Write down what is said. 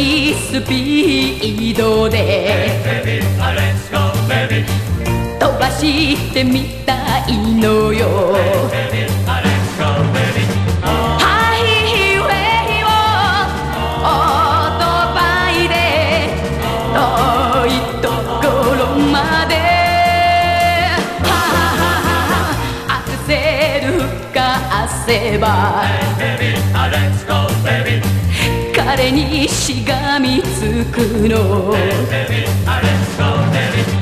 いスピードで飛ばしてみたいのよ。ハイウェイをオートバイで遠いところまでアクセル吹かせば彼にしがみつくの。